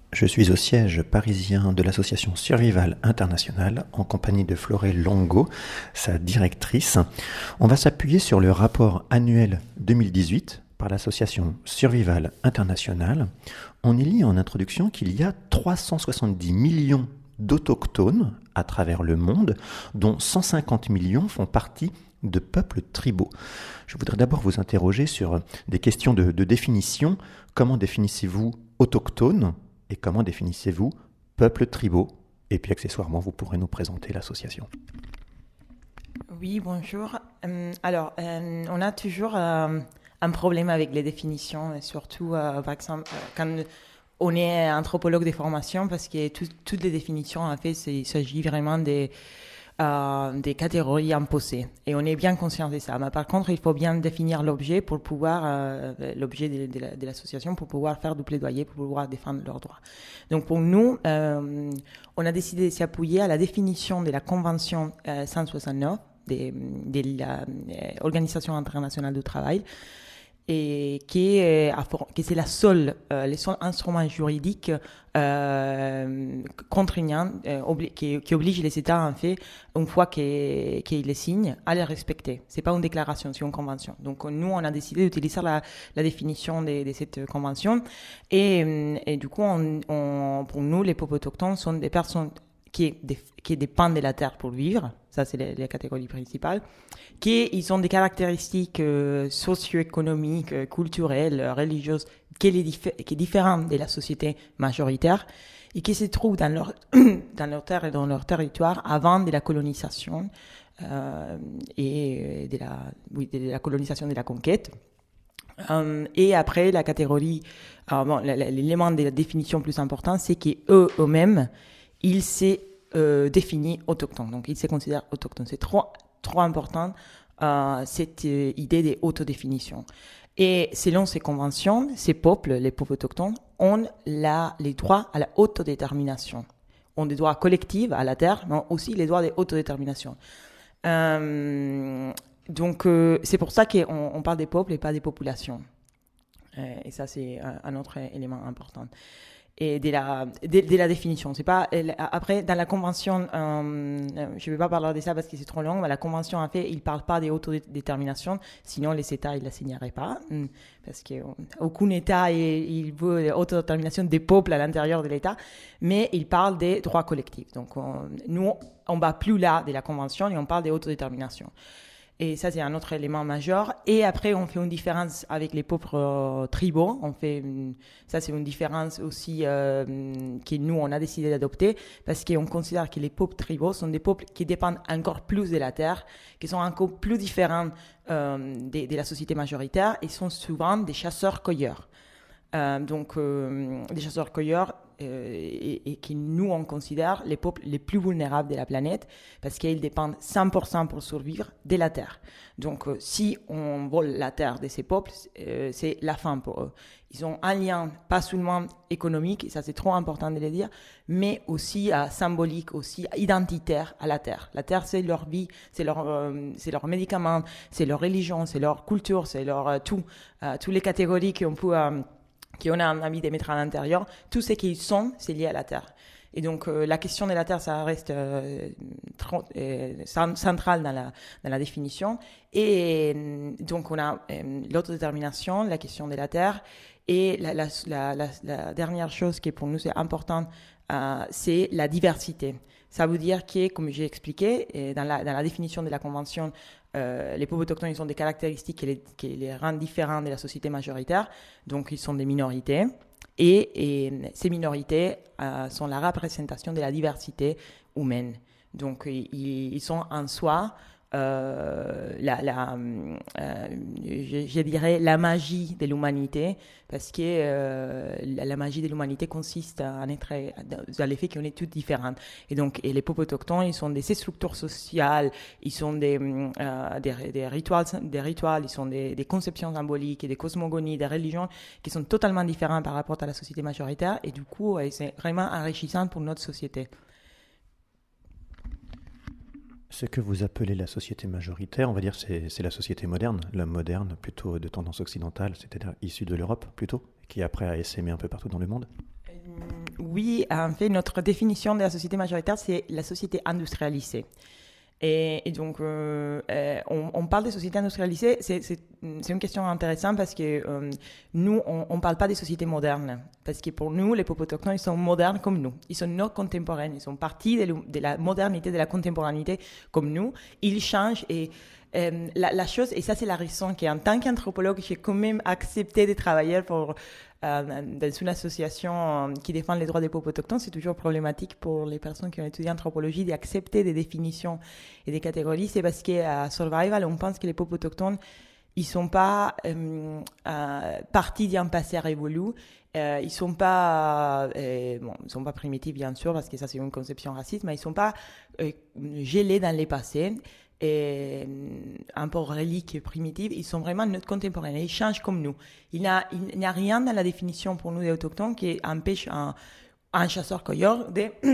Je suis au siège parisien de l'association Survival International en compagnie de Floré Longo, sa directrice. On va s'appuyer sur le rapport annuel 2018 par l'association Survival International. On y lit en introduction qu'il y a 370 millions d'autochtones à travers le monde, dont 150 millions font partie de peuples tribaux. Je voudrais d'abord vous interroger sur des questions de définition. Comment définissez-vous autochtone et comment définissez-vous peuples tribaux? Et puis accessoirement, vous pourrez nous présenter l'association. Oui, bonjour. On a toujours un problème avec les définitions, surtout, par exemple, quand on est anthropologue de formation, parce que toutes les définitions, en fait, il s'agit vraiment des catégories imposées. Et on est bien conscient de ça. Mais par contre, il faut bien définir l'objet pour pouvoir, l'objet de l'association, pour pouvoir faire du plaidoyer, pour pouvoir défendre leurs droits. Donc pour nous, on a décidé de s'appuyer à la définition de la Convention 169 de l'Organisation internationale du travail, et qui c'est le seul instrument juridique contraignant qui oblige les États, en fait, une fois qu'ils les signent, à les respecter. C'est pas une déclaration, c'est une convention. Donc nous, on a décidé d'utiliser la définition de cette convention, et du coup, pour nous, les peuples autochtones sont des personnes qui dépendent de la terre pour vivre. Ça, c'est les catégories principales. Ils ont des caractéristiques socio-économiques, culturelles, religieuses, qui est différente de la société majoritaire et qui se trouvent dans leur terre et dans leur territoire avant de la colonisation et de la colonisation, de la conquête. Et après, la catégorie, l'élément de la définition plus important, c'est qu'eux-mêmes, ils se définissent autochtones. Donc, ils se considèrent autochtones. C'est trop important, cette idée d'autodéfinition. Et selon ces conventions, ces peuples, les peuples autochtones, ont les droits à la autodétermination. Ont des droits collectifs à la terre, mais aussi les droits d'autodétermination. Donc, c'est pour ça qu'on parle des peuples et pas des populations. Et ça, c'est un autre élément important. Et de la définition. C'est pas, après, dans la convention, je vais pas parler de ça parce que c'est trop long, mais la convention, en fait, il parle pas d'autodétermination, sinon les États, ils la signeraient pas, parce qu'aucun État, il veut l'autodétermination des peuples à l'intérieur de l'État, mais il parle des droits collectifs. Donc, nous, on va plus là de la convention et on parle d'autodétermination. Et ça, c'est un autre élément majeur. Et après, on fait une différence avec les peuples tribaux. Ça, c'est une différence aussi que nous, on a décidé d'adopter parce qu'on considère que les peuples tribaux sont des peuples qui dépendent encore plus de la terre, qui sont encore plus différents de la société majoritaire et sont souvent des chasseurs-cueilleurs. Des chasseurs-cueilleurs et qui nous, on considère les peuples les plus vulnérables de la planète parce qu'ils dépendent 100% pour survivre de la terre. Donc, si on vole la terre de ces peuples, c'est la fin pour eux. Ils ont un lien pas seulement économique, et ça c'est trop important de le dire, mais aussi symbolique, aussi identitaire à la terre. La terre, c'est leur vie, c'est leur médicament, c'est leur religion, c'est leur culture, c'est leur tout. Toutes les catégories qu'on a envie de mettre à l'intérieur, tout ce qu'ils sont, c'est lié à la terre. Et donc, la question de la terre, ça reste central dans la définition. Et donc, on a l'autodétermination, la question de la terre. Et la dernière chose qui pour nous est importante, c'est la diversité. Ça veut dire que, comme j'ai expliqué, dans la définition de la Convention, les peuples autochtones, ils ont des caractéristiques qui les rendent différents de la société majoritaire. Donc, ils sont des minorités. Et ces minorités sont la représentation de la diversité humaine. Donc, ils sont en soi, je dirais, la magie de l'humanité, parce que la magie de l'humanité consiste dans l'effet qu'on est toutes différentes. Et donc, les peuples autochtones, ils sont des structures sociales, ils sont des rituels, ils sont des conceptions symboliques, des cosmogonies, des religions qui sont totalement différentes par rapport à la société majoritaire. Et du coup, c'est vraiment enrichissant pour notre société. Ce que vous appelez la société majoritaire, on va dire c'est la société moderne, l'homme moderne, plutôt de tendance occidentale, c'est-à-dire issu de l'Europe plutôt, qui après a essaimé un peu partout dans le monde. oui, en fait, notre définition de la société majoritaire, c'est la société industrialisée. Et donc, on parle des sociétés industrialisées, c'est une question intéressante parce que nous, on ne parle pas des sociétés modernes. Parce que pour nous, les peuples autochtones, ils sont modernes comme nous. Ils sont nos contemporains. Ils sont partis de la modernité, de la contemporanéité comme nous. Ils changent et la chose, et ça c'est la raison qu'en tant qu'anthropologue, j'ai quand même accepté de travailler dans une association qui défend les droits des peuples autochtones. C'est toujours problématique pour les personnes qui ont étudié l'anthropologie d'accepter des définitions et des catégories. C'est parce qu'à Survival, on pense que les peuples autochtones, ils sont pas partis d'un passé révolu. Ils sont pas primitifs bien sûr parce que ça c'est une conception raciste, mais ils sont pas gelés dans les passés. Et un peu reliques primitives, ils sont vraiment notre contemporain. Ils changent comme nous. Il n'y a rien dans la définition pour nous des autochtones qui empêche un chasseur-cueilleur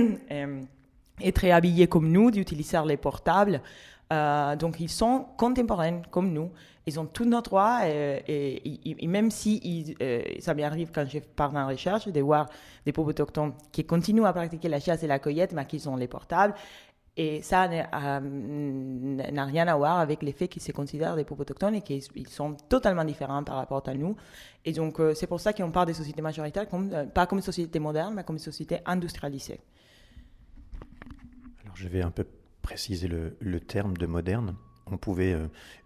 d'être habillé comme nous, d'utiliser les portables. Donc ils sont contemporains comme nous. Ils ont tous nos droits et même si ça m'arrive quand je pars en recherche de voir des peuples autochtones qui continuent à pratiquer la chasse et la cueillette, mais qui ont les portables. Et ça n'a rien à voir avec les faits qu'ils se considèrent des peuples autochtones et qu'ils sont totalement différents par rapport à nous. Et donc, c'est pour ça qu'on parle des sociétés majoritaires, pas comme une société moderne, mais comme une société industrialisée. Alors, je vais un peu préciser le terme de moderne. On pouvait,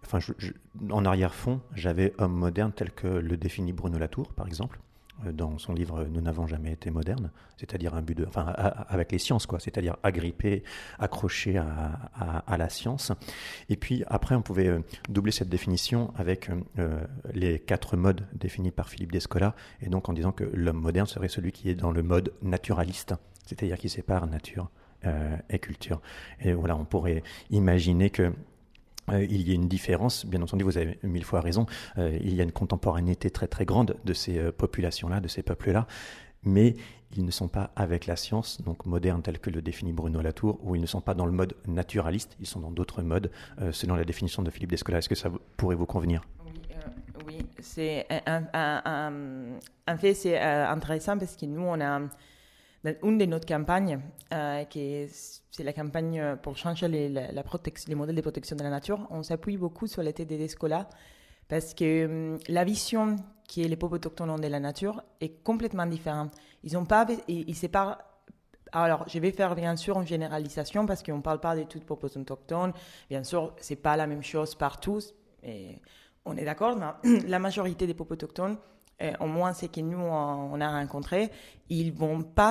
en arrière-fond, j'avais homme moderne tel que le définit Bruno Latour, par exemple. Dans son livre « Nous n'avons jamais été modernes », c'est-à-dire avec les sciences, quoi, c'est-à-dire agrippé, accroché à la science. Et puis après, on pouvait doubler cette définition avec les 4 modes définis par Philippe Descola, et donc en disant que l'homme moderne serait celui qui est dans le mode naturaliste, c'est-à-dire qui sépare nature et culture. Et voilà, on pourrait imaginer que il y a une différence, bien entendu, vous avez 1000 fois raison, il y a une contemporanéité très très grande de ces populations-là, de ces peuples-là, mais ils ne sont pas avec la science, donc modernes tel que le définit Bruno Latour, ou ils ne sont pas dans le mode naturaliste, ils sont dans d'autres modes, selon la définition de Philippe Descola. Est-ce que ça pourrait vous convenir ? Oui, c'est en fait c'est intéressant parce que nous, on a dans une de nos campagnes, c'est la campagne pour changer les modèles de protection de la nature, on s'appuie beaucoup sur l'étude des Descola parce que la vision que les peuples autochtones ont de la nature est complètement différente. Ils séparent. Alors, je vais faire bien sûr une généralisation parce qu'on ne parle pas de tous les peuples autochtones. Bien sûr, ce n'est pas la même chose partout. Et on est d'accord, mais la majorité des peuples autochtones, au moins c'est que nous on a rencontré, ils n'ont pas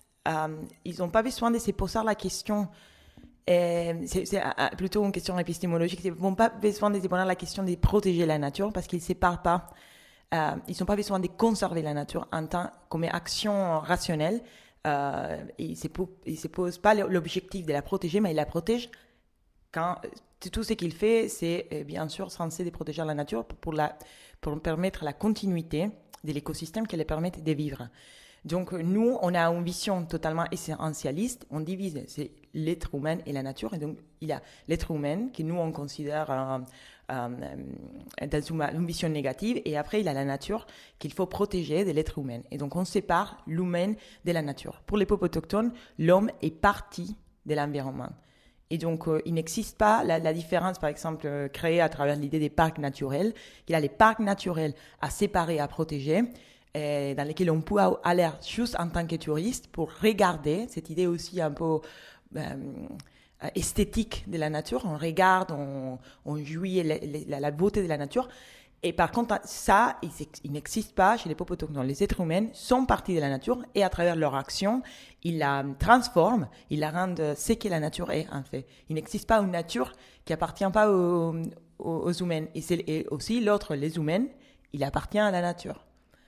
besoin de se poser la question. C'est plutôt une question épistémologique. Ils n'ont pas besoin de se poser la question de protéger la nature parce qu'ils ne séparent pas. Ils n'ont pas besoin de conserver la nature comme action rationnelle. Ils ne se posent pas l'objectif de la protéger, mais ils la protègent quand tout ce qu'il fait, c'est bien sûr censé de protéger la nature pour permettre la continuité de l'écosystème qui les permette de vivre. Donc nous, on a une vision totalement essentialiste. On divise l'être humain et la nature. Et donc il y a l'être humain que nous on considère dans une vision négative. Et après il y a la nature qu'il faut protéger de l'être humain. Et donc on sépare l'humain de la nature. Pour les peuples autochtones, l'homme est partie de l'environnement. Et donc, il n'existe pas la différence, par exemple, créée à travers l'idée des parcs naturels. Il y a les parcs naturels à séparer, à protéger, dans lesquels on peut aller juste en tant que touriste pour regarder cette idée aussi un peu esthétique de la nature. On regarde, on jouit la beauté de la nature. Et par contre, ça, il n'existe pas chez les peuples autochtones. Les êtres humains sont partis de la nature et à travers leur action, ils la transforment, ils la rendent ce que la nature est en fait. Il n'existe pas une nature qui appartient pas aux humains. Et aussi l'autre, les humains, il appartient à la nature.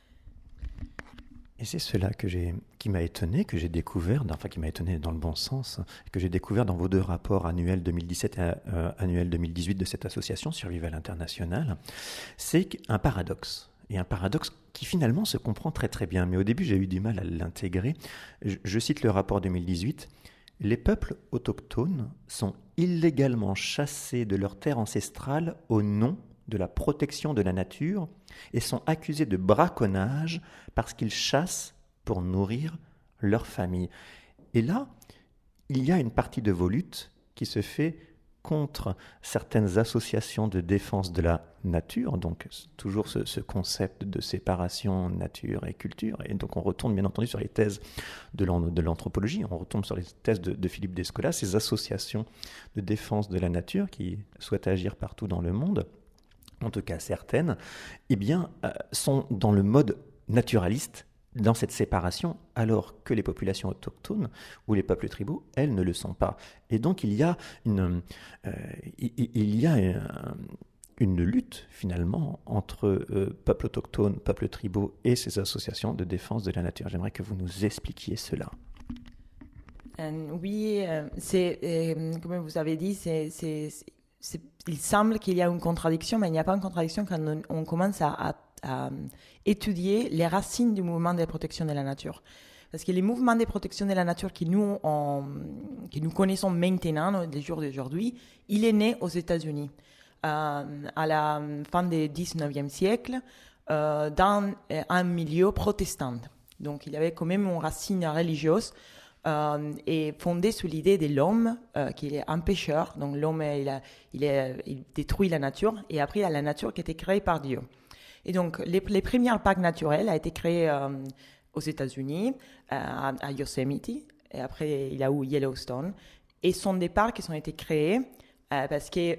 Et c'est cela qui m'a étonné, que j'ai découvert, enfin qui m'a étonné dans le bon sens, que j'ai découvert dans vos 2 rapports annuels 2017 et annuel 2018 de cette association Survival International, c'est un paradoxe. Et un paradoxe qui finalement se comprend très très bien. Mais au début, j'ai eu du mal à l'intégrer. Je cite le rapport 2018. « Les peuples autochtones sont illégalement chassés de leurs terres ancestrales au nom de la protection de la nature et sont accusés de braconnage parce qu'ils chassent pour nourrir leur famille. Et là, il y a une partie de vos luttes qui se fait contre certaines associations de défense de la nature, donc toujours ce concept de séparation nature et culture, et donc on retourne bien entendu sur les thèses de l'anthropologie, on retourne sur les thèses de Philippe Descola, ces associations de défense de la nature qui souhaitent agir partout dans le monde, en tout cas certaines, eh bien, sont dans le mode naturaliste, dans cette séparation, alors que les populations autochtones ou les peuples tribaux, elles ne le sont pas. Et donc il y a une lutte finalement entre peuples autochtones, peuples tribaux et ces associations de défense de la nature. J'aimerais que vous nous expliquiez cela. Oui, comme vous avez dit, il semble qu'il y a une contradiction, mais il n'y a pas une contradiction quand on commence à étudier les racines du mouvement de protection de la nature. Parce que les mouvements de protection de la nature que nous connaissons maintenant, les jours d'aujourd'hui, il est né aux États-Unis, à la fin du 19e siècle, dans un milieu protestant. Donc il y avait quand même une racine religieuse et fondée sur l'idée de l'homme, qu'il est un pécheur. Donc l'homme, il détruit la nature, et après il y a la nature qui a été créée par Dieu. Et donc, les premiers parcs naturels ont été créés aux États-Unis, à Yosemite, et après, il y a eu Yellowstone. Et ce sont des parcs qui ont été créés parce que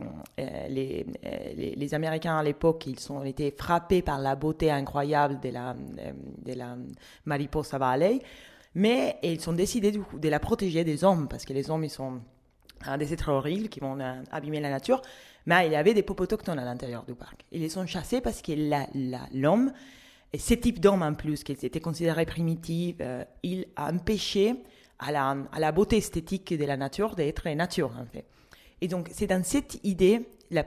les Américains à l'époque, ils ont été frappés par la beauté incroyable de la Mariposa Valley, mais ils ont décidé de la protéger des hommes, parce que les hommes, ils sont des êtres horribles qui vont abîmer la nature. Mais il y avait des peuples autochtones à l'intérieur du parc. Ils les ont chassés parce que l'homme, et ce type d'homme en plus, qui était considéré primitif, il a empêché à la beauté esthétique de la nature d'être nature, en fait. Et donc, c'est dans cette idée, je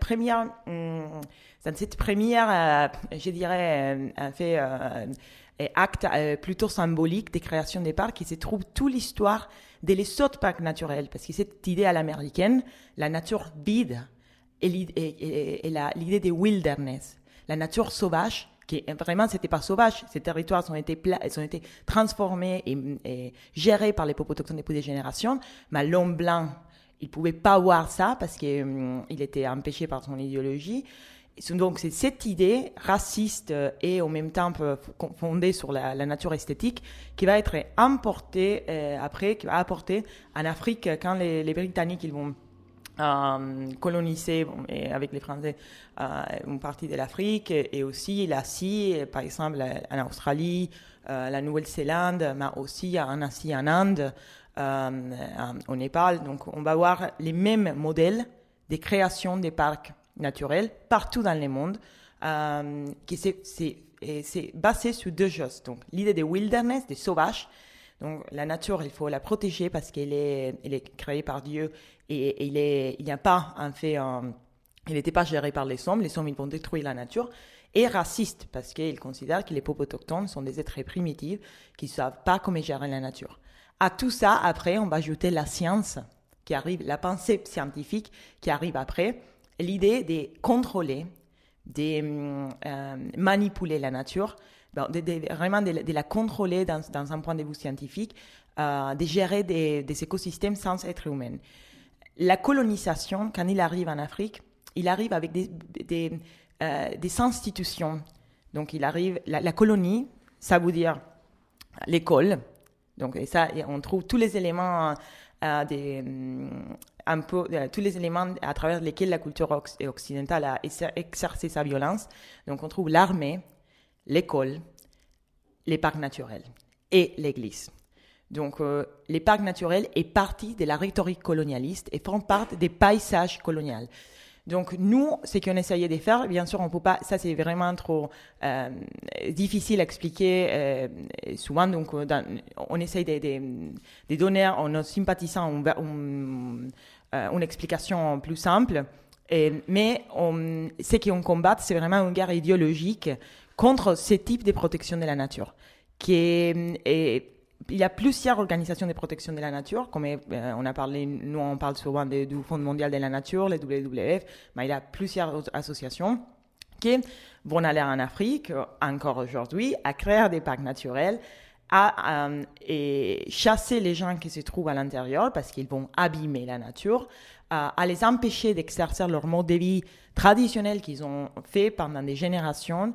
dirais, acte plutôt symbolique de création des parcs, qui se trouve toute l'histoire des autres parcs naturels. Parce que cette idée à l'américaine, la nature vide, et l'idée de wilderness, la nature sauvage, qui vraiment c'était pas sauvage, ces territoires ont été transformés et gérés par les peuples autochtones depuis des générations, mais l'homme blanc, il pouvait pas voir ça parce qu'il était empêché par son idéologie. Donc c'est cette idée raciste et en même temps fondée sur la nature esthétique qui va être importée après, qui va apporter en Afrique quand les Britanniques ils vont colonisé et avec les Français une partie de l'Afrique et aussi l'Asie, par exemple en Australie, la Nouvelle-Zélande, mais aussi en Asie, en Inde, au Népal. Donc on va voir les mêmes modèles de création des parcs naturels partout dans le monde, qui c'est basé sur deux choses. Donc l'idée de wilderness, de sauvage. Donc la nature, il faut la protéger parce qu'elle est créée par Dieu et il n'y a pas en fait, il n'était pas géré par les hommes. Les hommes, ils vont détruire la nature. Et raciste parce qu'ils considèrent que les peuples autochtones sont des êtres primitifs qui ne savent pas comment gérer la nature. À tout ça, après, on va ajouter la science qui arrive, la pensée scientifique qui arrive après, l'idée de contrôler, de manipuler la nature. Vraiment de la contrôler dans un point de vue scientifique, de gérer des écosystèmes sans être humain. La colonisation, quand il arrive en Afrique, il arrive avec des institutions. Donc, il arrive, la colonie, ça veut dire l'école. Donc, et ça, on trouve tous les éléments, tous les éléments à travers lesquels la culture occidentale a exercé sa violence. Donc, on trouve l'armée, l'école, les parcs naturels et l'église. Donc, les parcs naturels est partie de la rhétorique colonialiste et font partie des paysages coloniaux. Donc, nous, ce qu'on essayait de faire, bien sûr, on peut pas, ça c'est vraiment trop difficile à expliquer souvent. Donc, on essaye de donner à nos sympathisants une explication plus simple. Mais ce qu'on combat, c'est vraiment une guerre idéologique contre ce type de protection de la nature. Il y a plusieurs organisations de protection de la nature, comme on a parlé, nous on parle souvent du Fonds mondial de la nature, le WWF, mais il y a plusieurs associations qui vont aller en Afrique, encore aujourd'hui, à créer des parcs naturels, et chasser les gens qui se trouvent à l'intérieur parce qu'ils vont abîmer la nature, à les empêcher d'exercer leur mode de vie traditionnel qu'ils ont fait pendant des générations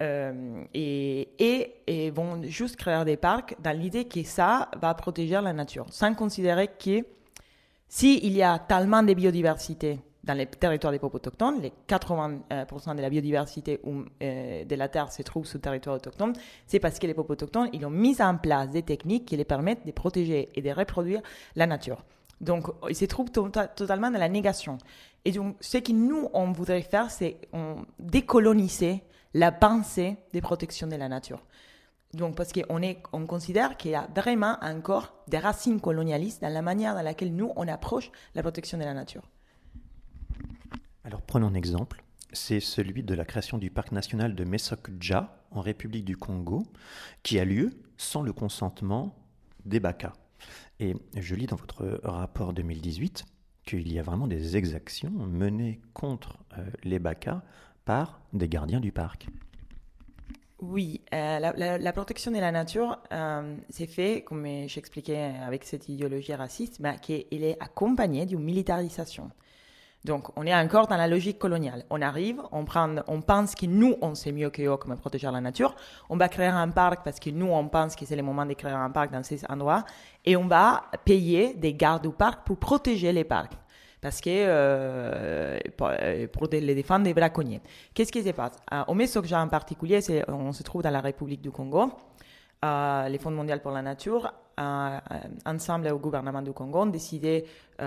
et vont juste créer des parcs dans l'idée que ça va protéger la nature, sans considérer que s'il y a tellement de biodiversité dans les territoires des peuples autochtones, les 80% de la biodiversité de la Terre se trouve sur le territoire autochtone, c'est parce que les peuples autochtones ils ont mis en place des techniques qui les permettent de protéger et de reproduire la nature. Donc, ils se trouvent totalement dans la négation. Et donc, ce que nous, on voudrait faire, c'est décoloniser la pensée des protections de la nature. Donc, parce qu'on considère qu'il y a vraiment encore des racines colonialistes dans la manière dans laquelle nous, on approche la protection de la nature. Alors, prenons un exemple. C'est celui de la création du parc national de Mesokdja, en République du Congo, qui a lieu sans le consentement des Bakas. Et je lis dans votre rapport 2018 qu'il y a vraiment des exactions menées contre les Bakas par des gardiens du parc. Oui, la protection de la nature, c'est fait, comme j'expliquais avec cette idéologie raciste, qu'elle est accompagnée d'une militarisation. Donc, on est encore dans la logique coloniale. On arrive, on pense que nous, on sait mieux qu'eux comment protéger la nature. On va créer un parc parce que nous, on pense que c'est le moment de créer un parc dans ces endroits. Et on va payer des gardes du parc pour protéger les parcs. Parce que pour les défendre des braconniers. Qu'est-ce qui se passe? Au Mesokdja en particulier, on se trouve dans la République du Congo. Les Fonds mondiaux pour la nature, ensemble au gouvernement du Congo, ont décidé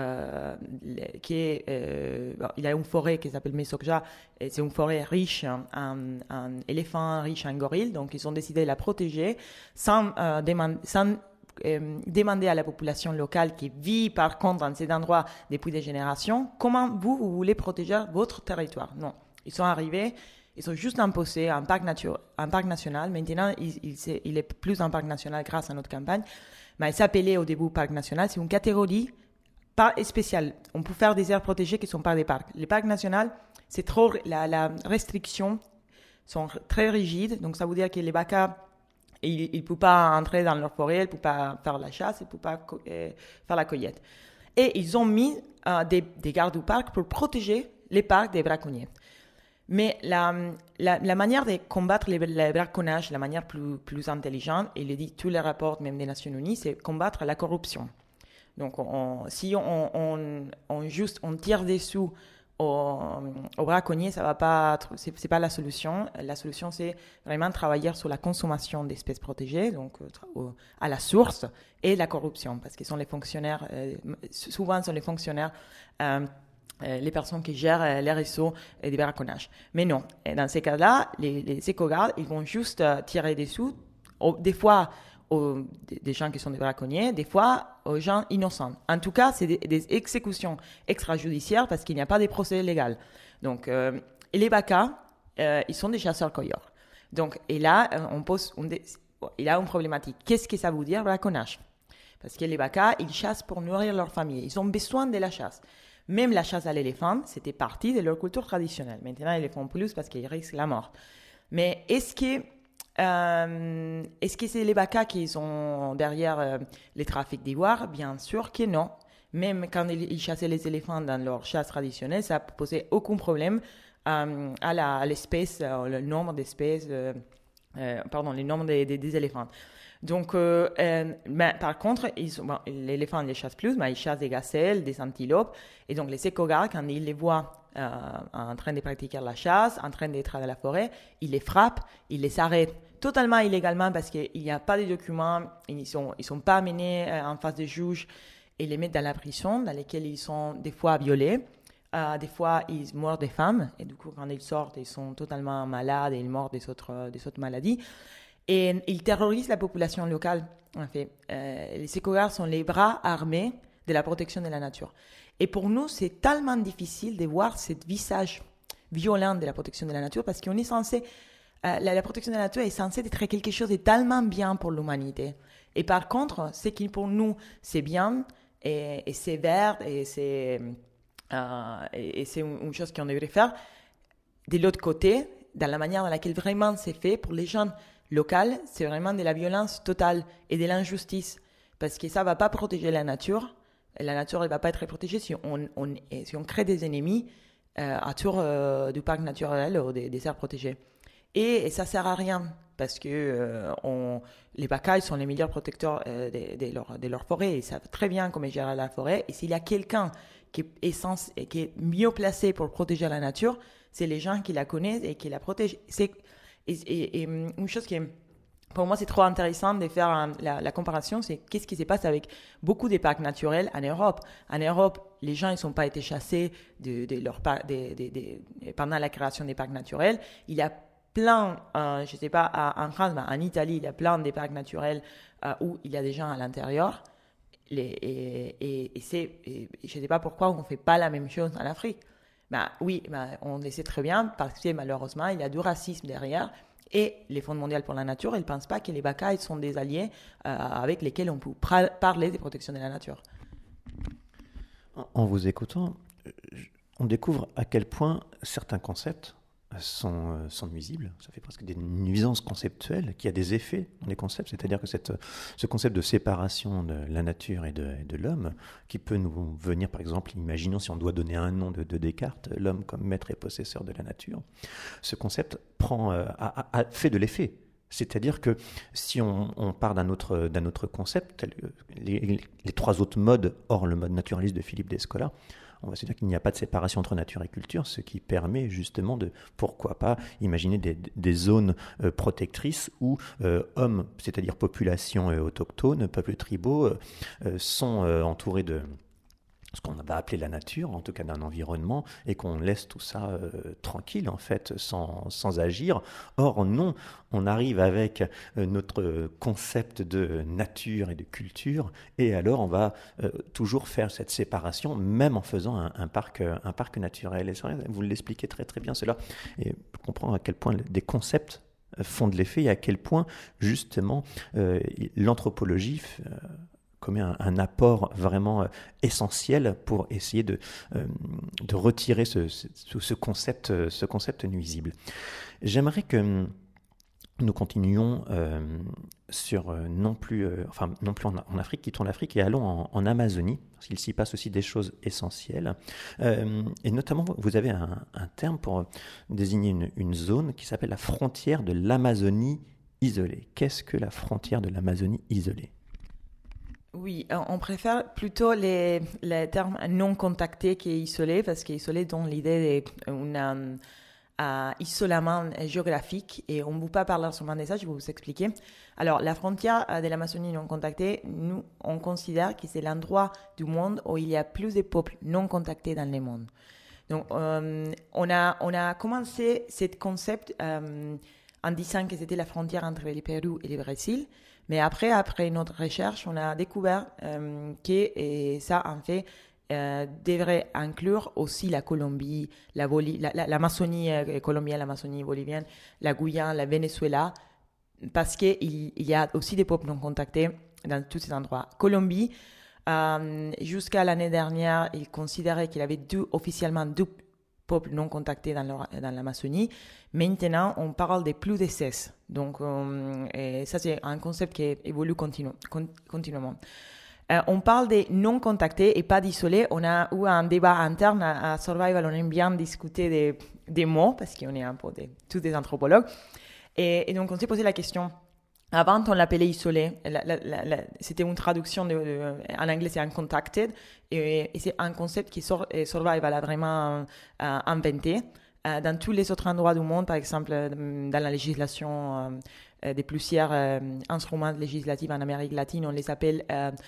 qu'il y a une forêt qui s'appelle Mesokdja, et c'est une forêt riche en éléphants, riche en gorilles, donc ils ont décidé de la protéger sans demander à la population locale qui vit par contre dans ces endroits depuis des générations, comment vous voulez protéger votre territoire. Non, ils sont arrivés. Ils ont juste imposé un parc national. Maintenant, il est plus un parc national grâce à notre campagne. Mais il s'appelait au début parc national. C'est une catégorie pas spéciale. On peut faire des aires protégées qui ne sont pas des parcs. Les parcs nationaux, c'est trop, la restriction sont très rigides. Donc, ça veut dire que les Bakas, ils ne peuvent pas entrer dans leur forêt, ils ne peuvent pas faire la chasse, ils ne peuvent pas faire la cueillette. Et ils ont mis des gardes du parc pour protéger les parcs des braconniers. Mais la manière de combattre le braconnage, la manière plus intelligente, et le dit tous les rapports même des Nations Unies, c'est combattre la corruption. Donc, si on tire des sous aux braconniers, ça va pas, c'est pas la solution. La solution, c'est vraiment travailler sur la consommation d'espèces protégées, donc à la source, et la corruption, parce qu'ils sont les fonctionnaires, souvent sont les fonctionnaires. Les personnes qui gèrent les réseaux de braconnage. Mais non, dans ces cas-là, les éco-gardes, ils vont juste tirer des sous, des fois des gens qui sont des braconniers, des fois aux gens innocents. En tout cas, c'est des exécutions extrajudiciaires parce qu'il n'y a pas de procès légal. Donc, et les Bakas, ils sont des chasseurs-cueilleurs. Donc, et là, il y a une problématique. Qu'est-ce que ça veut dire, braconnage? Parce que les Bakas, ils chassent pour nourrir leur famille. Ils ont besoin de la chasse. Même la chasse à l'éléphant, c'était partie de leur culture traditionnelle. Maintenant, ils le font plus parce qu'ils risquent la mort. Mais est-ce que c'est les Bakas qui sont derrière les trafics d'ivoire? Bien sûr que non. Même quand ils chassaient les éléphants dans leur chasse traditionnelle, ça ne posait aucun problème à l'espèce, le nombre d'espèces, le nombre des éléphants. Donc, mais par contre, l'éléphant ne les chasse plus, mais ils chassent des gazelles, des antilopes. Et donc, les éco-gardes, quand ils les voient en train de pratiquer la chasse, en train d'être dans la forêt, ils les frappent, ils les arrêtent totalement illégalement parce qu'il n'y a pas de documents, ils sont pas amenés en face des juges et les mettent dans la prison dans laquelle ils sont des fois violés. Des fois, ils meurent des femmes. Et du coup, quand ils sortent, ils sont totalement malades et ils meurent des autres maladies. Et ils terrorisent la population locale, en fait. Les éco-gardes sont les bras armés de la protection de la nature. Et pour nous, c'est tellement difficile de voir ce visage violent de la protection de la nature parce qu'on est censé... la protection de la nature est censée être quelque chose de tellement bien pour l'humanité. Et par contre, ce qui pour nous, c'est bien, et c'est vert, et c'est une chose qu'on devrait faire, de l'autre côté, dans la manière dans laquelle vraiment c'est fait, pour les gens local, c'est vraiment de la violence totale et de l'injustice. Parce que ça ne va pas protéger la nature. La nature ne va pas être protégée si on crée des ennemis autour du parc naturel ou des aires protégées. Et ça ne sert à rien parce que les Bacayes sont les meilleurs protecteurs de leur forêt. Ils savent très bien comment gérer la forêt. Et s'il y a quelqu'un qui est mieux placé pour protéger la nature, c'est les gens qui la connaissent et qui la protègent. Et une chose qui est, pour moi, c'est trop intéressant de faire la comparaison, c'est qu'est-ce qui se passe avec beaucoup des parcs naturels en Europe. En Europe, les gens ils n'ont pas été chassés pendant la création des parcs naturels. Il y a plein, je ne sais pas, en France, mais en Italie, il y a plein de parcs naturels où il y a des gens à l'intérieur. Je ne sais pas pourquoi on ne fait pas la même chose en Afrique. Oui, on le sait très bien parce que malheureusement, il y a du racisme derrière. Et les Fonds mondiaux pour la nature, ils ne pensent pas que les Bacayes sont des alliés avec lesquels on peut parler de protection de la nature. En vous écoutant, on découvre à quel point certains concepts sont nuisibles. Ça fait presque des nuisances conceptuelles qui a des effets dans les concepts. C'est-à-dire que ce concept de séparation de la nature et de l'homme, qui peut nous venir, par exemple, imaginons si on doit donner un nom de Descartes, l'homme comme maître et possesseur de la nature, ce concept fait de l'effet. C'est-à-dire que si on part d'un autre concept, les trois autres modes, hors le mode naturaliste de Philippe Descola, on va se dire qu'il n'y a pas de séparation entre nature et culture, ce qui permet justement de, pourquoi pas, imaginer des zones protectrices où hommes, c'est-à-dire populations autochtones, peuples tribaux, sont entourés de ce qu'on va appeler la nature, en tout cas d'un environnement, et qu'on laisse tout ça tranquille, en fait, sans agir. Or, non, on arrive avec notre concept de nature et de culture, et alors on va toujours faire cette séparation, même en faisant un parc naturel. Et c'est vrai, vous l'expliquez très très bien cela, et je comprends à quel point des concepts font de l'effet, et à quel point, justement, l'anthropologie commet un apport vraiment essentiel pour essayer de retirer ce concept nuisible. J'aimerais que nous continuions non plus en Afrique, quittons l'Afrique et allons en Amazonie, parce qu'il s'y passe aussi des choses essentielles. Et notamment, vous avez un terme pour désigner une zone qui s'appelle la frontière de l'Amazonie isolée. Qu'est-ce que la frontière de l'Amazonie isolée ? Oui, on préfère plutôt les termes non contactés qu'isolés, parce qu'isolé donne l'idée d'un isolement géographique, et on ne peut pas parler seulement de ça, je vais vous expliquer. Alors, la frontière de l'Amazonie non contactée, nous, on considère que c'est l'endroit du monde où il y a plus de peuples non contactés dans le monde. Donc, on a commencé ce concept en disant que c'était la frontière entre le Pérou et le Brésil. Mais après notre recherche, on a découvert que ça, en fait, devrait inclure aussi la Colombie, l'Amazonie colombienne, l'Amazonie bolivienne, la Guyane, la Venezuela, parce qu'il y a aussi des peuples non contactés dans tous ces endroits. Colombie, jusqu'à l'année dernière, ils considéraient qu'il y avait officiellement deux peuples non contactés dans l'Amazonie. Maintenant, on parle de plus de 16. Donc, ça, c'est un concept qui évolue continuellement. On parle de non contactés et pas d'isolés. On a eu un débat interne à Survival. On aime bien discuter des mots parce qu'on est un peu tous des anthropologues. Et donc, on s'est posé la question. Avant, on l'appelait isolé. C'était une traduction en anglais, c'est uncontacted. Et c'est un concept que Survival a vraiment inventé. Dans tous les autres endroits du monde, par exemple, dans la législation de plusieurs instruments législatifs en Amérique latine, on les appelle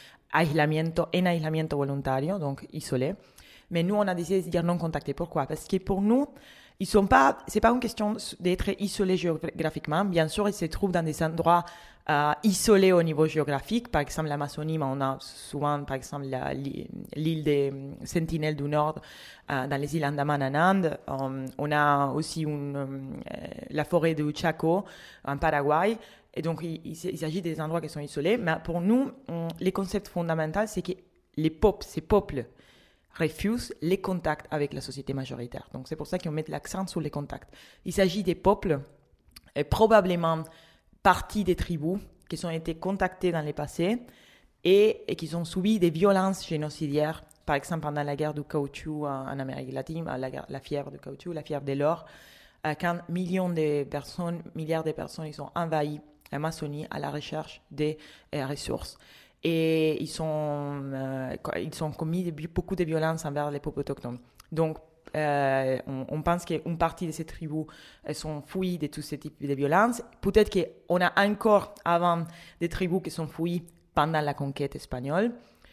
aislamiento voluntario, donc isolé. Mais nous, on a décidé de dire non contacté. Pourquoi ? Parce que pour nous, c'est pas une question d'être isolé géographiquement. Bien sûr, ils se trouvent dans des endroits isolés au niveau géographique. Par exemple, l'Amazonie, on a souvent, par exemple, l'île des Sentinelles du Nord dans les îles Andaman en Inde. On a aussi la forêt du Chaco en Paraguay. Et donc, il s'agit des endroits qui sont isolés. Mais pour nous, les concepts fondamentaux, c'est que ces peuples refusent les contacts avec la société majoritaire. Donc, c'est pour ça qu'on met l'accent sur les contacts. Il s'agit des peuples probablement partie des tribus qui ont été contactées dans le passé et qui ont subi des violences génocidaires, par exemple pendant la guerre du caoutchouc en Amérique latine, la fièvre du caoutchouc, la fièvre de l'or, quand milliards de personnes, ils ont envahi l'Amazonie à la recherche des ressources. Et ils ont commis beaucoup de violences envers les peuples autochtones. Donc, on pense qu'une partie de ces tribus sont fouillées de tous ces types de violences. Peut-être qu'on a encore avant des tribus qui sont fouillées pendant la conquête espagnole.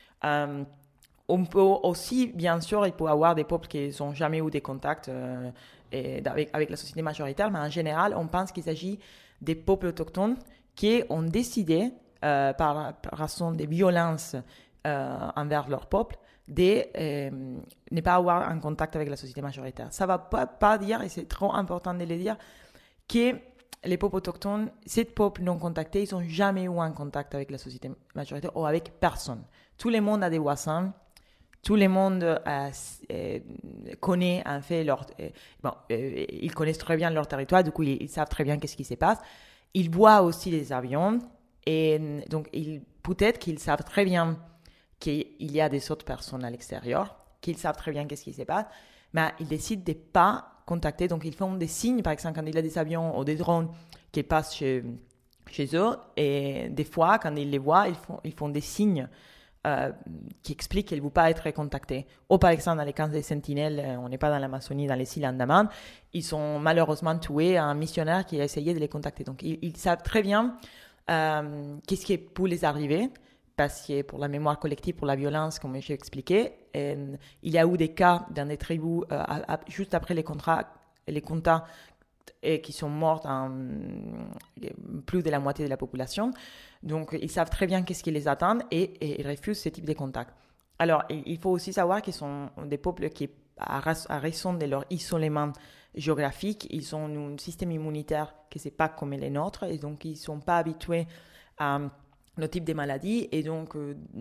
On peut aussi, bien sûr, il peut y avoir des peuples qui n'ont jamais eu des contacts avec la société majoritaire, mais en général, on pense qu'il s'agit des peuples autochtones qui ont décidé, par raison des violences envers leur peuple, de ne pas avoir un contact avec la société majoritaire. Ça ne va pas dire, et c'est trop important de le dire, que les peuples autochtones, ces peuples non contactés, ils n'ont jamais eu un contact avec la société majoritaire ou avec personne. Tout le monde a des voisins, tout le monde connaît en fait ils connaissent très bien leur territoire, du coup ils savent très bien qu'est-ce qui se passe. Ils voient aussi les avions et donc peut-être qu'ils savent très bien qu'il y a des autres personnes à l'extérieur, qu'ils savent très bien qu'est-ce qui se passe, mais ils décident de ne pas contacter. Donc ils font des signes, par exemple quand il y a des avions ou des drones qui passent chez eux, et des fois quand ils les voient, ils font des signes qui expliquent qu'ils ne vont pas être contactés. Ou par exemple, dans les camps des sentinelles, on n'est pas dans l'Amazonie, dans les îles Andaman, ils ont malheureusement tué un missionnaire qui a essayé de les contacter. Donc, ils savent très bien qu'est-ce qui peut les arriver, parce que pour la mémoire collective, pour la violence, comme j'ai expliqué, il y a eu des cas dans des tribus juste après les contacts et qui sont mortes plus de la moitié de la population. Donc, ils savent très bien qu'est-ce qui les attend et ils refusent ce type de contact. Alors, il faut aussi savoir qu'ils sont des peuples qui, à raison de leur isolement géographique, ils ont un système immunitaire qui n'est pas comme les nôtres et donc ils ne sont pas habitués à nos types de maladies et donc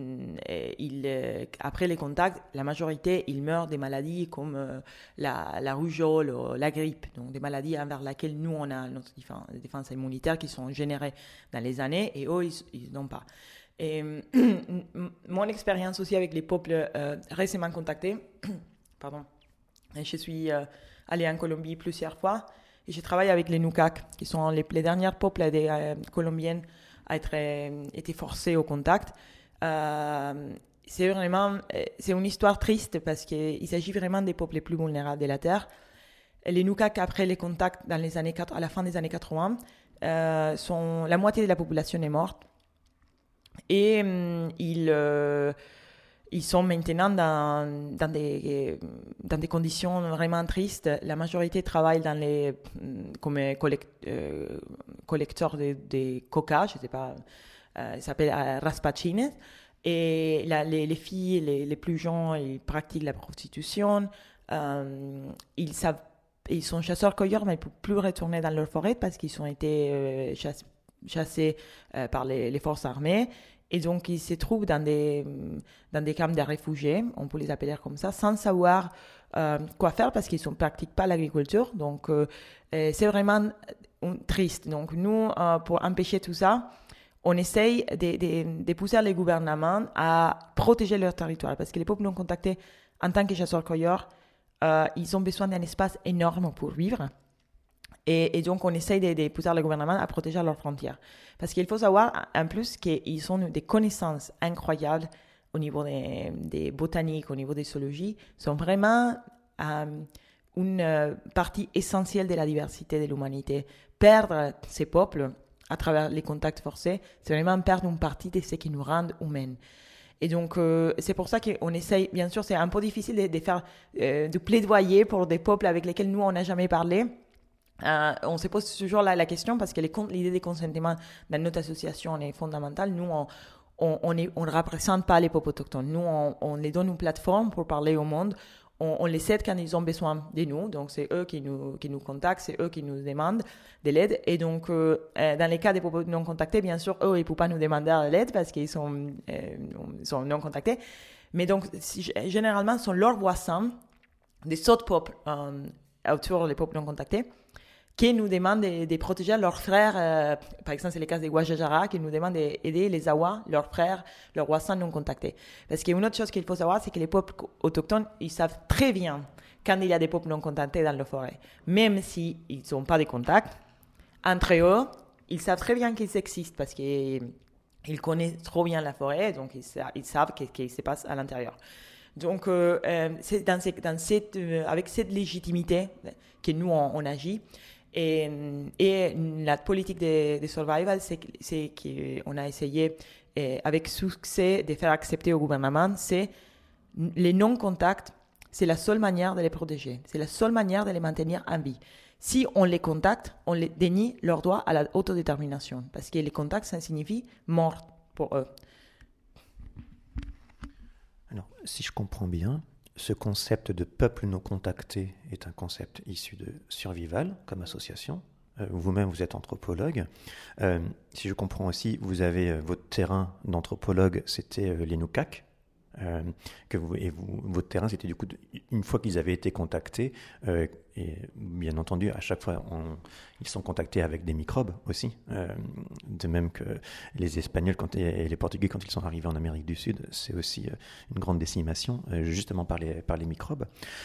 après les contacts, la majorité, ils meurent des maladies comme la rougeole ou la grippe, donc des maladies envers lesquelles nous, on a notre défense immunitaire qui sont générées dans les années et eux, ils n'ont pas. Et mon expérience aussi avec les peuples récemment contactés, pardon, je suis allée en Colombie plusieurs fois et je travaille avec les Nukak, qui sont les derniers peuples colombiennes à être été forcés au contact. C'est une histoire triste parce qu'il s'agit vraiment des peuples les plus vulnérables de la Terre. Les Nukak, après les contacts à la fin des années 80, la moitié de la population est morte. Et ils sont maintenant dans des conditions vraiment tristes. La majorité travaille comme collecteurs de coca, je ne sais pas, ça s'appelle raspachines. Et les filles, les plus jeunes, ils pratiquent la prostitution. Ils sont chasseurs-cueilleurs, mais ils ne peuvent plus retourner dans leur forêt parce qu'ils ont été chassés par les forces armées. Et donc, ils se trouvent dans des camps de réfugiés, on peut les appeler comme ça, sans savoir quoi faire parce qu'ils ne pratiquent pas l'agriculture. Donc, c'est vraiment triste. Donc, nous, pour empêcher tout ça, on essaye de pousser les gouvernements à protéger leur territoire parce que les peuples non contactés, en tant que chasseurs-cueilleurs, ils ont besoin d'un espace énorme pour vivre. Et donc, on essaye de pousser le gouvernement à protéger leurs frontières. Parce qu'il faut savoir, en plus, qu'ils ont des connaissances incroyables au niveau des botaniques, au niveau des zoologies, sont vraiment une partie essentielle de la diversité de l'humanité. Perdre ces peuples à travers les contacts forcés, c'est vraiment perdre une partie de ce qui nous rend humains. Et donc, c'est pour ça qu'on essaye, bien sûr, c'est un peu difficile de faire du plaidoyer pour des peuples avec lesquels nous, on n'a jamais parlé. On se pose toujours la question parce que l'idée des consentements dans notre association est fondamentale. Nous, on ne représente pas les peuples autochtones. Nous, on les donne une plateforme pour parler au monde. On les aide quand ils ont besoin de nous. Donc, c'est eux qui nous contactent, c'est eux qui nous demandent de l'aide. Et donc, dans les cas des peuples non contactés, bien sûr, eux, ils ne peuvent pas nous demander de l'aide parce qu'ils sont non contactés. Mais donc, généralement, ce sont leurs voisins des autres peuples autour des peuples non contactés qui nous demandent de protéger leurs frères. Par exemple, c'est le cas des Guajajara qui nous demandent d'aider les Awa, leurs frères, leurs voisins non contactés. Parce qu'une autre chose qu'il faut savoir, c'est que les peuples autochtones, ils savent très bien quand il y a des peuples non contactés dans la forêt. Même s'ils n'ont pas de contact, entre eux, ils savent très bien qu'ils existent parce qu'ils connaissent trop bien la forêt, donc ils savent ce qui se passe à l'intérieur. Donc, c'est avec cette légitimité que nous, on agit. Et la politique de survival, c'est qu'on a essayé, avec succès, de faire accepter au gouvernement, c'est les non-contacts, c'est la seule manière de les protéger. C'est la seule manière de les maintenir en vie. Si on les contacte, on les dénie leur droit à l'autodétermination. Parce que les contacts, ça signifie mort pour eux. Alors, si je comprends bien, ce concept de peuple non contacté est un concept issu de Survival comme association. Vous-même, vous êtes anthropologue. Si je comprends aussi, vous avez votre terrain d'anthropologue, c'était les Nukak. Votre terrain, c'était du coup, une fois qu'ils avaient été contactés, et bien entendu, à chaque fois, ils sont contactés avec des microbes aussi, de même que les Espagnols et les Portugais, quand ils sont arrivés en Amérique du Sud, c'est aussi une grande décimation, justement par les microbes.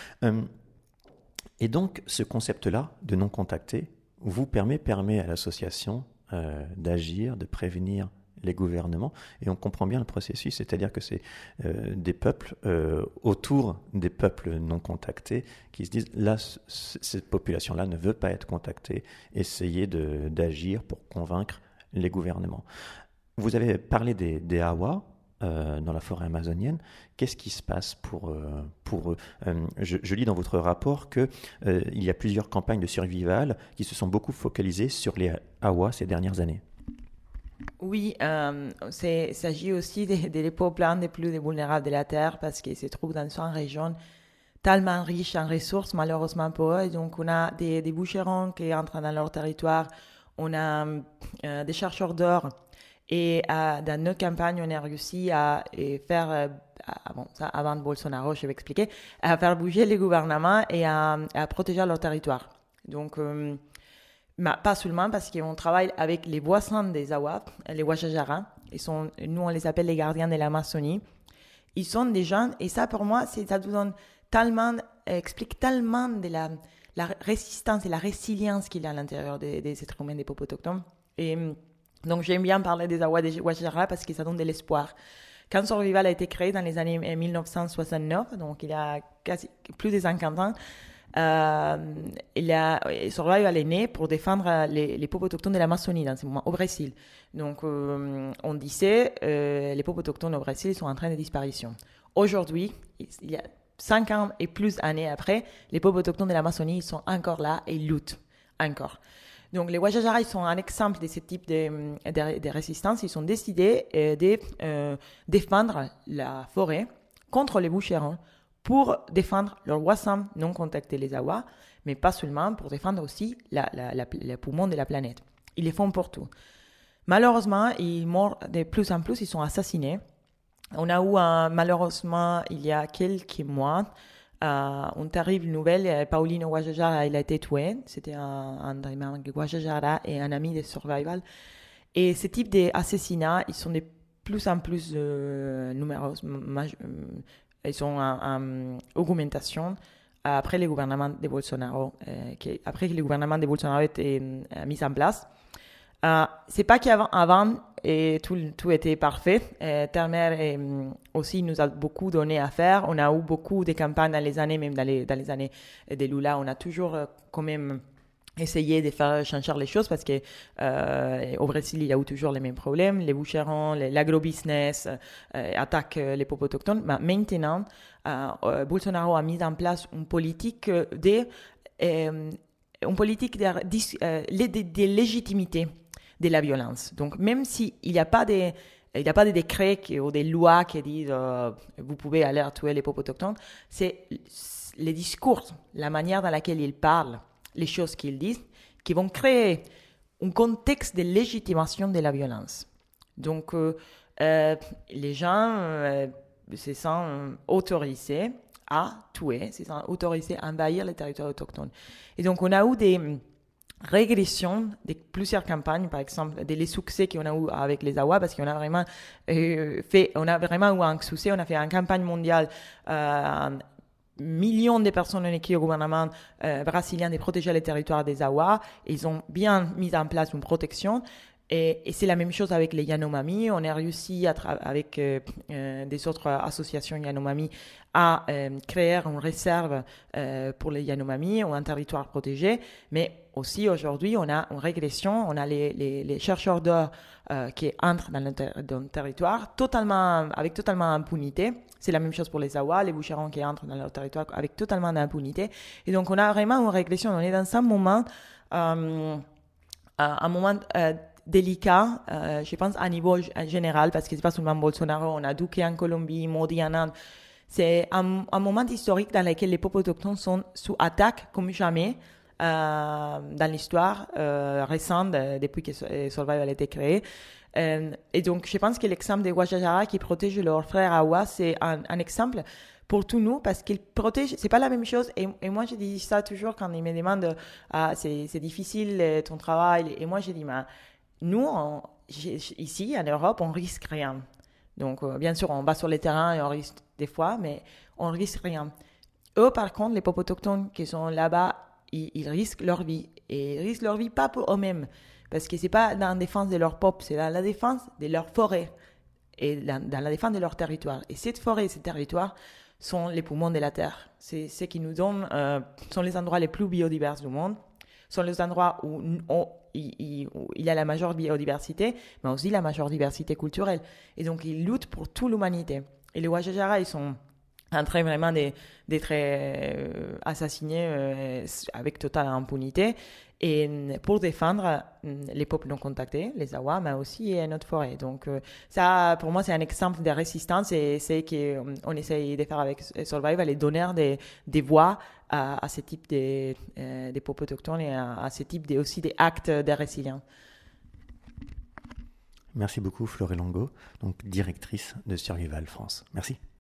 Et donc, ce concept-là de non contacté vous permet à l'association d'agir, de prévenir les gouvernements, et on comprend bien le processus, c'est-à-dire que c'est des peuples autour des peuples non contactés qui se disent, là, cette population-là ne veut pas être contactée, essayez d'agir pour convaincre les gouvernements. Vous avez parlé des Awa dans la forêt amazonienne. Qu'est-ce qui se passe pour eux? Je lis dans votre rapport qu'il y a plusieurs campagnes de survival qui se sont beaucoup focalisées sur les Awa ces dernières années. Oui, il s'agit aussi des peuples l'un des plus vulnérables de la Terre parce qu'ils se trouvent dans une région tellement riche en ressources, malheureusement pour eux. Et donc, on a des bûcherons qui entrent dans leur territoire, on a des chercheurs d'or. Et dans notre campagne, on a réussi à faire, avant Bolsonaro, je vais expliquer, à faire bouger les gouvernements et à protéger leur territoire. Donc, pas seulement parce qu'on travaille avec les voisins des Awa, les Guajajara. Nous, on les appelle les gardiens de l'Amazonie. Ils sont des gens, et ça, pour moi, ça nous donne explique tellement de la résistance et la résilience qu'il y a à l'intérieur des êtres humains, des peuples autochtones. Et donc, j'aime bien parler des Awa, des Guajajara, parce que ça donne de l'espoir. Quand Survival a été créé dans les années 1969, donc il y a plus de 50 ans, Survival est né pour défendre les peuples autochtones de l'Amazonie dans ce moment, au Brésil. Donc, on disait les peuples autochtones au Brésil sont en train de disparition. Aujourd'hui, il y a 5 ans et plus d'années après, les peuples autochtones de l'Amazonie sont encore là et ils luttent encore. Donc, les Guajajara, ils sont un exemple de ce type de résistance. Ils ont décidé de défendre la forêt contre les bûcherons, pour défendre leurs voisins non contactés, les Awa, mais pas seulement, pour défendre aussi les poumons de la planète. Ils les font pour tout. Malheureusement, ils meurent de plus en plus, ils sont assassinés. On a eu, malheureusement, il y a quelques mois, une terrible nouvelle. Paulino Guajajara, il a été tué. C'était un Guajajara et un ami de Survival. Et ce type d'assassinats, ils sont de plus en plus nombreux. Ils sont en augmentation après le gouvernement de Bolsonaro, après que le gouvernement de Bolsonaro était mis en place. C'est pas qu'avant tout était parfait. Terre-Mer aussi nous a beaucoup donné à faire. On a eu beaucoup de campagnes dans les années, même dans les années de Lula. On a toujours quand même essayé de faire changer les choses parce que au Brésil, il y a eu toujours les mêmes problèmes. Les bûcherons, l'agrobusiness attaquent les peuples autochtones. Mais maintenant, Bolsonaro a mis en place une politique de légitimité de la violence. Donc, même s'il n'y a pas de décrets ou des lois qui disent vous pouvez aller tuer les peuples autochtones, c'est les discours, la manière dans laquelle ils parlent, les choses qu'ils disent, qui vont créer un contexte de légitimation de la violence. Donc, les gens se sentent autorisés à tuer, se sentent autorisés à envahir les territoires autochtones. Et donc, on a eu régression de plusieurs campagnes, par exemple, les succès qu'on a eu avec les AWA, parce qu'on a vraiment on a vraiment eu un succès. On a fait une campagne mondiale, millions de personnes ont écrit au gouvernement brésilien de protéger les territoires des AWA. Ils ont bien mis en place une protection. Et c'est la même chose avec les Yanomami. On a réussi avec des autres associations Yanomami à créer une réserve pour les Yanomami ou un territoire protégé. Mais aussi aujourd'hui, on a une régression. On a les chercheurs d'or qui entrent dans le territoire avec totalement impunité. C'est la même chose pour les Awa, les bûcherons qui entrent dans leur territoire avec totalement d'impunité. Et donc, on a vraiment une régression. On est dans un moment délicat, je pense, à niveau général, parce que c'est pas seulement Bolsonaro, on a Duque en Colombie, Modi en Inde. C'est un moment historique dans lequel les peuples autochtones sont sous attaque comme jamais dans l'histoire récente depuis que Survival a été créé. Et donc, je pense que l'exemple des Guajajara qui protègent leurs frères Awa, c'est un exemple pour tous nous, parce qu'ils protègent, c'est pas la même chose. Et moi, je dis ça toujours quand ils me demandent, c'est difficile ton travail. Et moi, je dis, nous, ici, en Europe, on risque rien. Donc, bien sûr, on va sur les terrains et on risque des fois, mais on risque rien. Eux, par contre, les peuples autochtones qui sont là-bas, ils risquent leur vie. Et ils risquent leur vie pas pour eux-mêmes, parce que c'est pas dans la défense de leur peuple, c'est dans la défense de leur forêt et dans la défense de leur territoire. Et cette forêt et ces territoires sont les poumons de la Terre. C'est ce qui nous donne, sont les endroits les plus biodivers du monde, sont les endroits où il y a la majeure biodiversité, mais aussi la majeure diversité culturelle. Et donc, ils luttent pour toute l'humanité. Et les Guajajara, ils sont en train vraiment d'être assassinés avec totale impunité. Et pour défendre les peuples non contactés, les Awa, mais aussi notre forêt. Donc, ça, pour moi, c'est un exemple de résistance et c'est qu'on essaye de faire avec Survival et donner des voix à ce type des peuples autochtones et à ce type aussi des actes de résilience. Merci beaucoup, Floré Longo, donc directrice de Survival France. Merci.